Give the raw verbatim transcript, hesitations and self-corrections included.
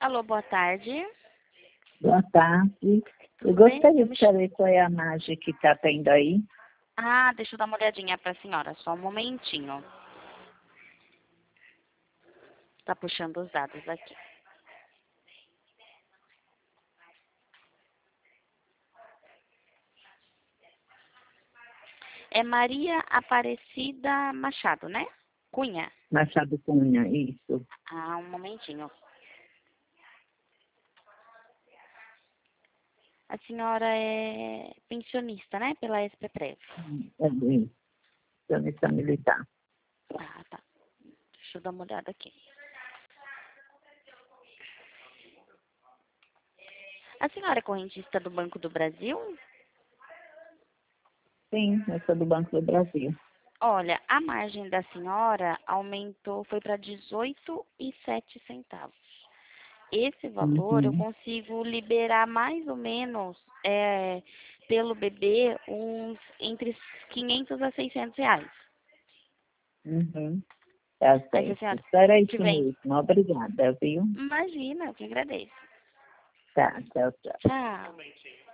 Alô, boa tarde. Boa tarde. Eu Tudo bem? gostaria de saber qual é a margem que está tendo aí. Ah, deixa eu dar uma olhadinha para a senhora, só um momentinho. Tá puxando os dados aqui. É Maria Aparecida Machado, né? Cunha. Machado Cunha, isso. Ah, um momentinho. A senhora é pensionista, né? Pela S P Prev. É isso. Acionista militar. Ah, tá. Deixa eu dar uma olhada aqui. A senhora é correntista do Banco do Brasil? Sim, eu sou do Banco do Brasil. Olha, a margem da senhora aumentou, foi para dezoito e sete centavos. Esse valor eu Uhum. consigo liberar mais ou menos é, pelo bebê uns entre quinhentos a seiscentos reais. Uhum. Tá Aí se a certo. senhora Era isso tiver, mesmo. Obrigada, viu? imagina, eu que agradeço. Tá, tchau, tchau. Tchau.